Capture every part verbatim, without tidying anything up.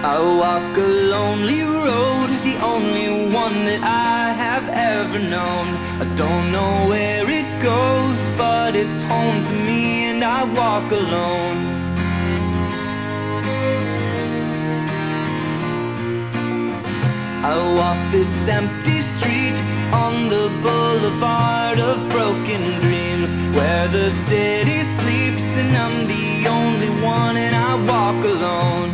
I walk a lonely road, the only one that I have ever known. I don't know where it goes, but it's home to me, and I walk alone. I walk this empty street on the boulevard of broken dreams, where the city sleeps and I'm the only one, and I walk alone.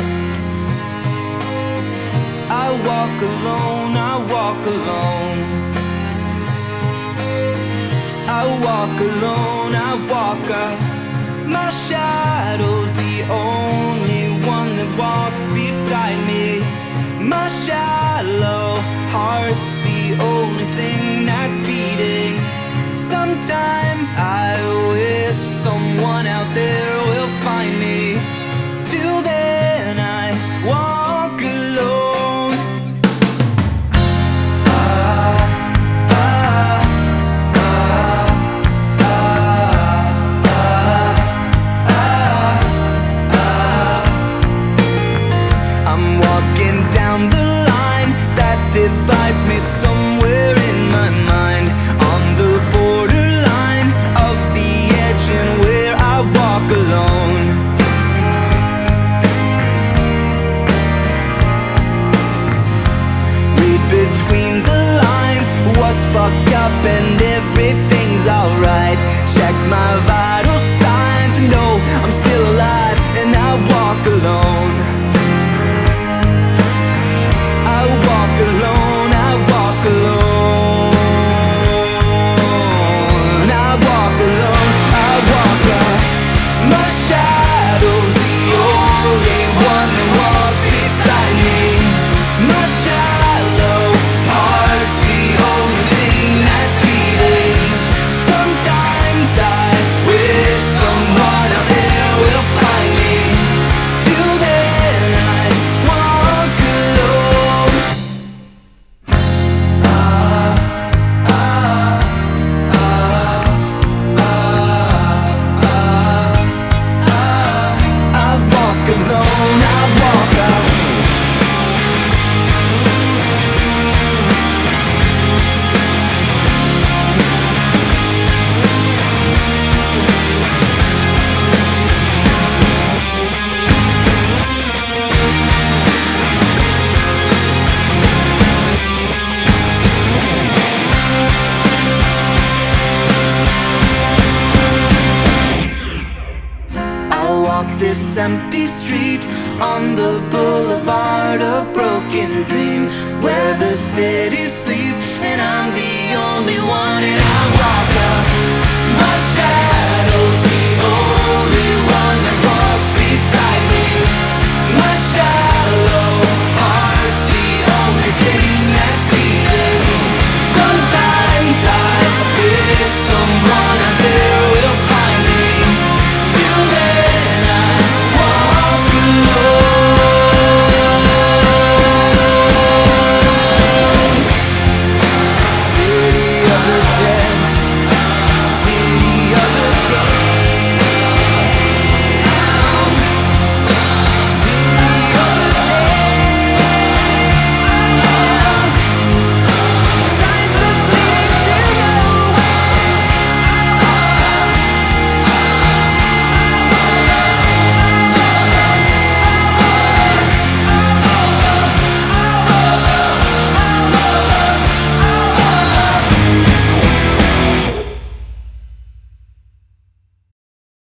I walk alone, I walk alone. I walk alone, I walk up. My shadow's the only one that walks beside me. My shallow heart's the only thing that's beating. Sometimes I wish someone out there will find me. Till then I walk alone. Ah, ah, ah, ah, ah, ah. I'm walking down the line that divides me somewhere in my mind, on the borderline of the edge and where I walk alone. Read between the lines what's fucked up and